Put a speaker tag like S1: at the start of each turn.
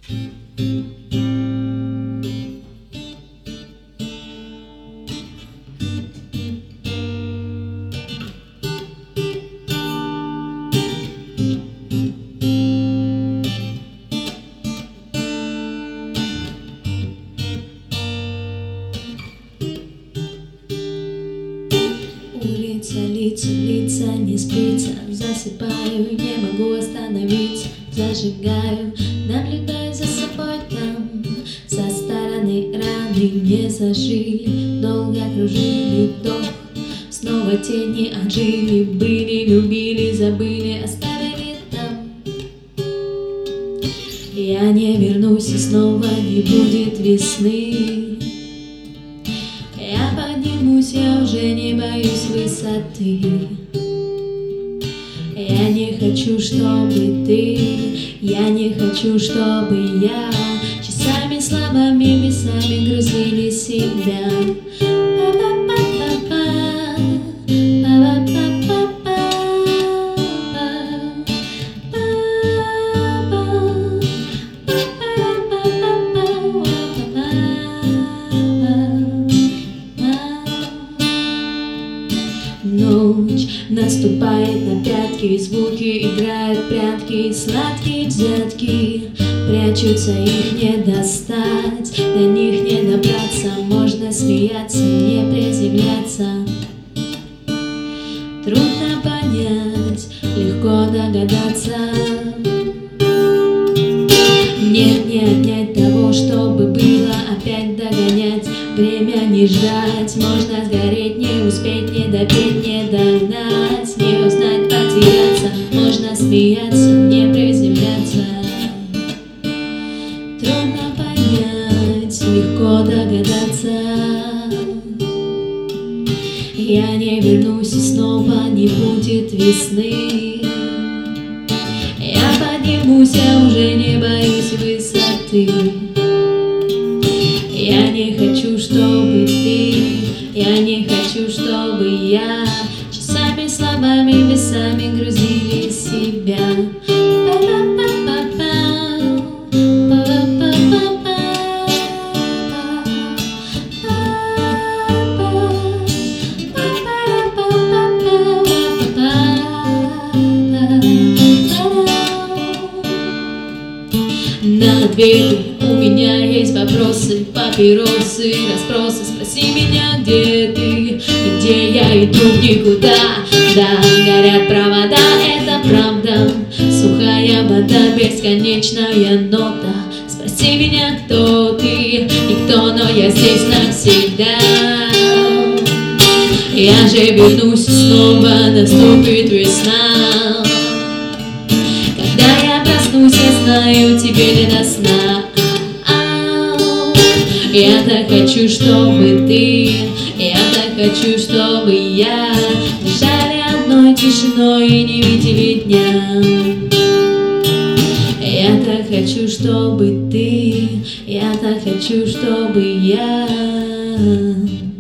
S1: Улица, лица, не спится, засыпаю, не могу остановиться, зажигаю, наблюдаю за собой там, со стороны раны не зажили, долго кружили вдох, снова тени ожили, были, любили, забыли, оставили там. Я не вернусь и снова не будет весны. Я поднимусь, я уже не боюсь высоты. Я не хочу, чтобы ты, я не хочу, чтобы я часами слабыми весами грузили себя. Ночь наступает на пятки, звуки играют прятки, сладкие взятки, прячутся, их не достать, до них не добраться, можно смеяться, не приземляться. Трудно понять, легко догадаться. Нет, не отнять того, чтобы было, опять догонять. Время не ждать, можно сгореть, не успеть, не допеть, не догнать, не узнать, потеряться, можно смеяться, не приземляться. Трудно понять, легко догадаться. Я не вернусь и снова не будет весны. Я поднимусь, я уже не боюсь высоты. Я не хочу, чтобы ты, я не хочу, чтобы я часами слабыми весами грузили себя. На ответы у меня есть вопросы, папиросы, расспросы. Спроси меня, где ты и где я иду в никуда. Да, горят провода, это правда. Сухая вода, бесконечная нота. Спроси меня, кто ты, никто, но я здесь навсегда. Я же вернусь, снова наступит весна. Когда я проснусь, я знаю, тебе не до сна. Я так хочу, чтобы ты, я так хочу, чтобы я дышали одной тишиной и не видели дня. Я так хочу, чтобы ты, я так хочу, чтобы я